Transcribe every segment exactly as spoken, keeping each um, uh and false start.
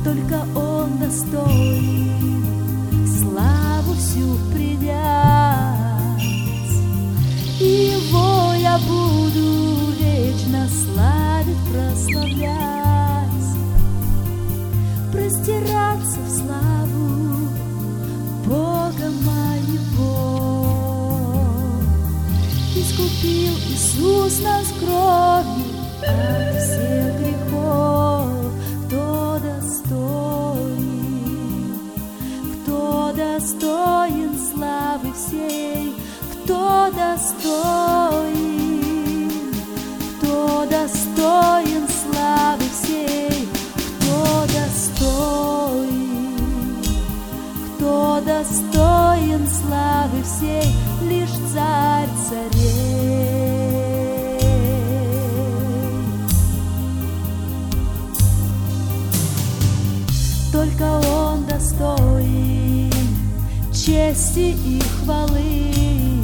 только Он достоин славу всю принять. И Его я буду вечно славить, прославлять, простираться в славу Бога моего. Искупил Иисус нас кровью от всех грехов. Кто достоин, кто достоин славы всей, кто достоин, кто достоин славы всей, кто достоин, кто достоин славы всей, лишь Царь царей. Только Он достоин чести и хвалы,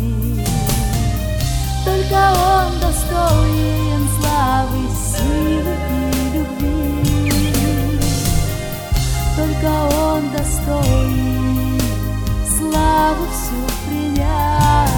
только Он достоин славы, силы и любви, только Он достоин славу всю принять.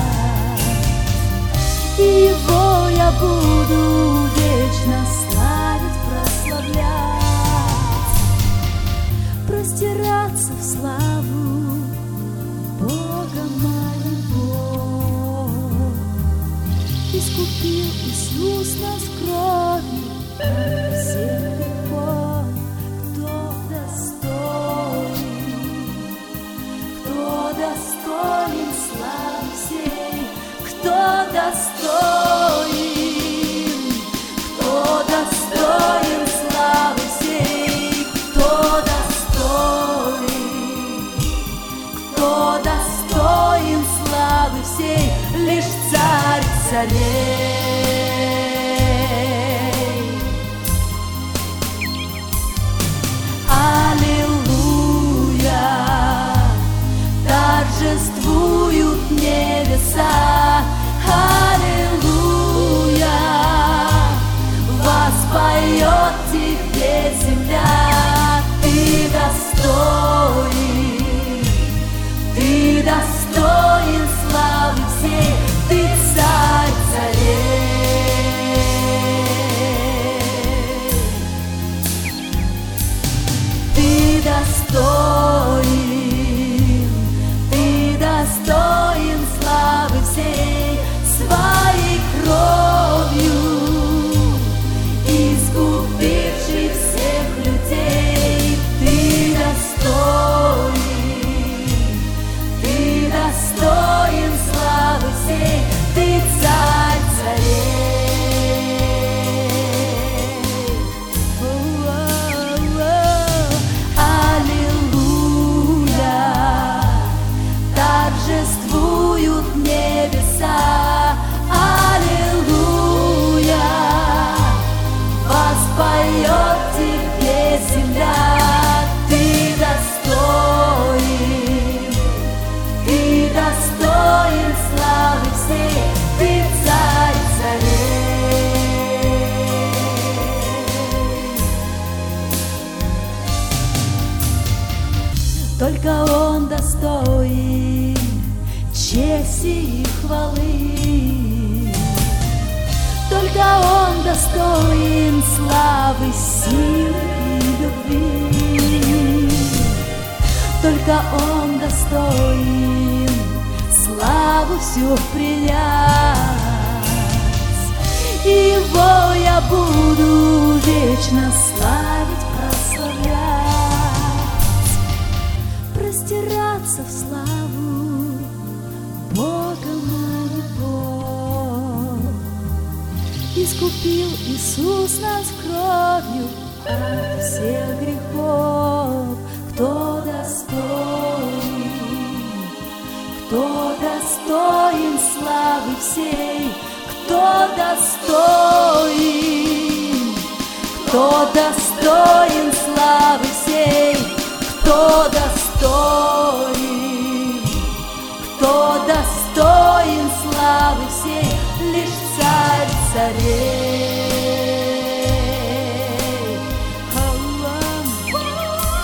И Его я буду вечно славить, прославлять, простираться в славу Бога моего. Искупил Иисус нас кровью от всех грехов. Кто достоин, кто достоин славы всей, кто достоин, кто достоин славы всей, кто достоин, кто достоин славы всей, лишь Царь царей. Аллилуйя, торжествуют небеса. Аллилуйя, воспоет тебе земля. Ты достоин, ты достоин славы всей, ты Царь царей. Ты достоин, ты достоин славы всей, своей кровью искупивший всех людей. Ты достоин, ты достоин славы всей, ты Царь царей. Аллилуйя, торжествуют небеса. Аллилуйя, воспоет тебе земля. Ты достоин, ты достоин славы всей, ты Царь царей. Только Он достоин чести и хвалы, только Он достоин славы, силы и любви, только Он достоин славу всю принять. И Его я буду вечно славить, прославлять, простираться в славу Бога моего. Искупил Иисус нас кровью от всех грехов. Кто достоин, кто достоин славы всей, кто достоин, кто достоин славы всей, кто достоин, кто достоин славы всей, лишь Царь царей.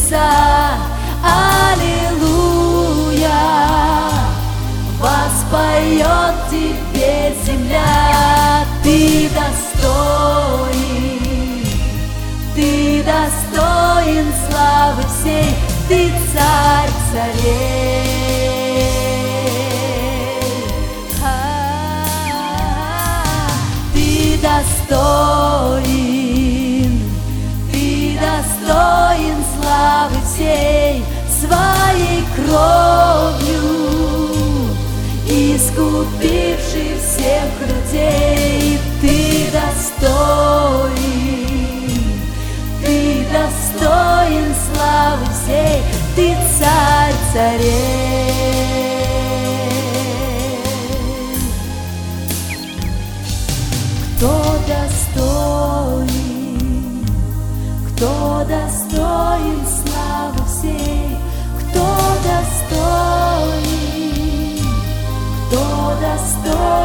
небеса, аллилуйя, воспоет тебе земля. Ты достоин, ты достоин славы всей, ты царь царей. Ты достоин, ты достоин славы всей, своей кровью искупивший всех людей. Ты достоин, ты достоин славы всей, ты царь царей. Кто достоин, кто достоин славы всей, кто достоин, кто достоин